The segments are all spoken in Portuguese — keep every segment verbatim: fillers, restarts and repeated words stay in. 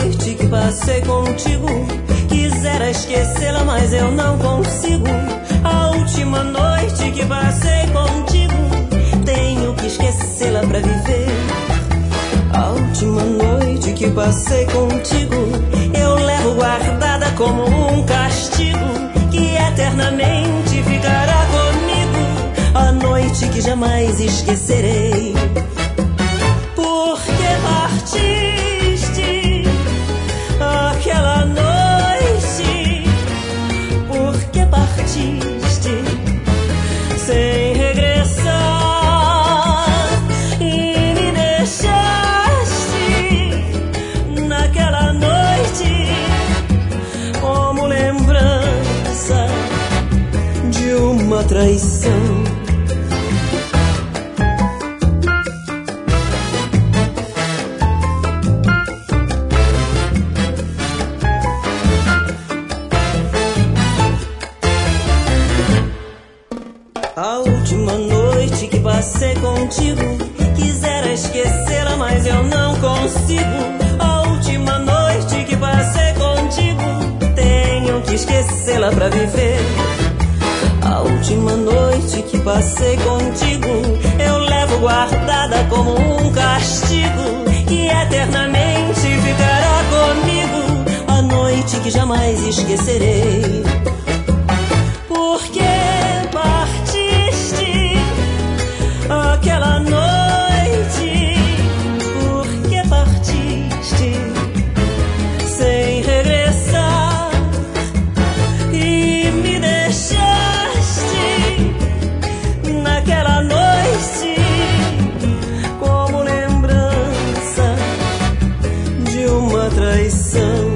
noite que passei contigo, quisera esquecê-la, mas eu não consigo. A última noite que passei contigo, tenho que esquecê-la pra viver. A última noite que passei contigo, eu levo guardada como um castigo, que eternamente ficará comigo, a noite que jamais esquecerei. Por que partiste aquela noite? Por que partiste sem regressar e me deixaste naquela noite como lembrança de uma traição? A última noite que passei contigo, quisera esquecê-la, mas eu não consigo. A última noite que passei contigo, tenho que esquecê-la pra viver. A última noite que passei contigo, eu levo guardada como um castigo, que eternamente ficará comigo, a noite que jamais esquecerei. Por que aquela noite, por que partiste sem regressar e me deixaste naquela noite como lembrança de uma traição?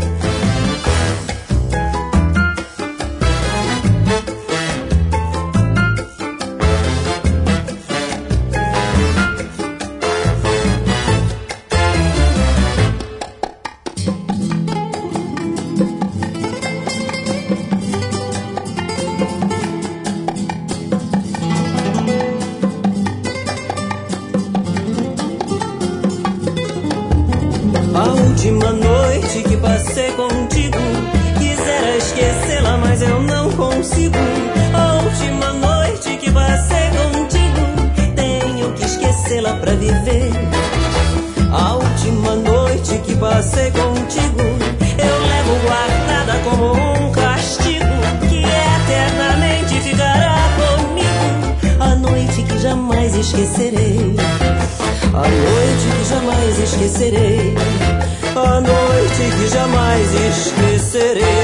A última noite que passei contigo, quisera esquecê-la, mas eu não consigo. A última noite que passei contigo, tenho que esquecê-la pra viver. A última noite que passei contigo, eu levo guardada como um castigo, que eternamente ficará comigo, a noite que jamais esquecerei. A noite que jamais esquecerei, a noite que jamais esquecerei.